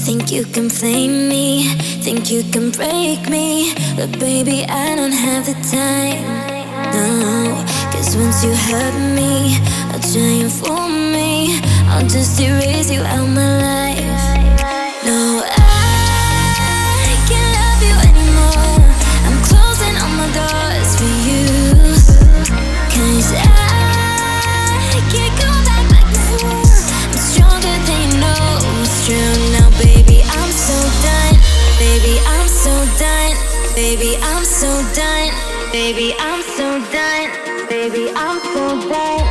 Think you can play me, think you can break me, but baby, I don't have the time. No, cause once you hurt me, I'll try and fool me, I'll just erase you out my life. No, I can't love you anymore. I'm closing all my doors for you, cause I can't go back like before. I'm stronger than you know it's true. Now baby, I'm so done. Baby, I'm so done. Baby, I'm so done. Baby, I'm so done. Baby, I'm so done.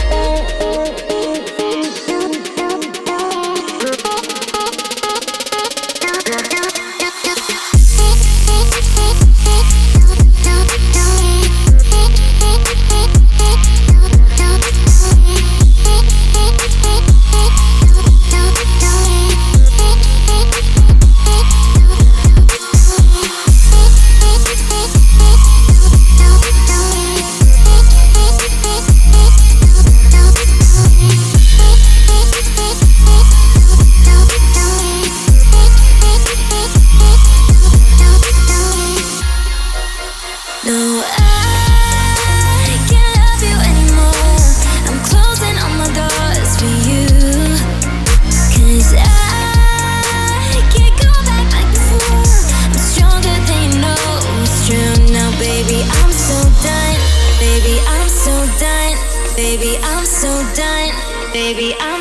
No, I can't love you anymore. I'm closing all my doors for you, cause I can't go back like before. I'm stronger than you know it's true. Now baby, I'm so done. Baby, I'm so done. Baby, I'm so done. Baby,